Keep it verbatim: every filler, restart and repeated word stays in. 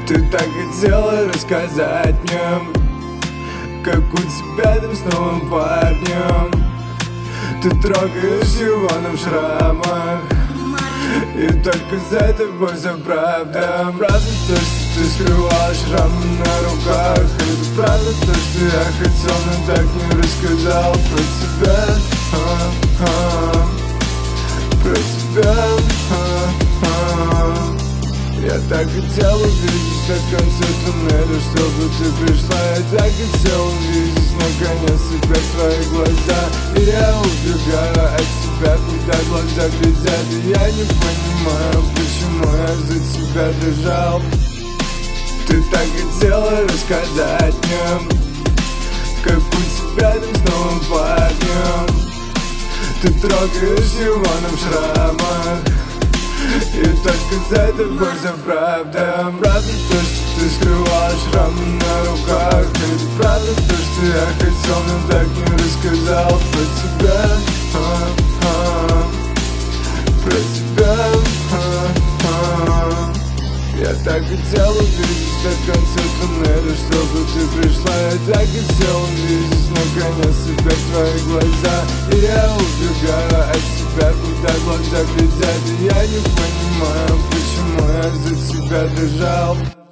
Ты так хотела рассказать мне, как у тебя там с новым парнем. Ты трогаешь его на шрамах, и только за это боль за правда. Правда то, что ты скрывала шрамы на руках. Это правда то, что я хотел, но так не рассказал про тебя. А-а-а. Про тебя. А-а-а. Я так хотел увидеть на конце туннеля, чтобы ты пришла. Я так хотел увидеть наконец себя в твои глаза. И я убегаю от тебя, куда глаза глядят. И я не понимаю, почему я за тебя дрожал. Ты так хотела рассказать мне, как у тебя там с новым парнем. Ты трогаешь его на шрамах, и только за это боль за правда. Правда то, что ты скрывала шрамы на руках. Это правда то, что я хотел, но так не рассказал про тебя. А-а-а. Про тебя. А-а-а. Я так хотел увидеть на конце туннеля, чтобы ты пришла. Я так хотел увидеть наконец себя в твои глаза. И я убегаю от тебя, куда глаза глядят. И я не понимаю, почему я за тебя дрожал.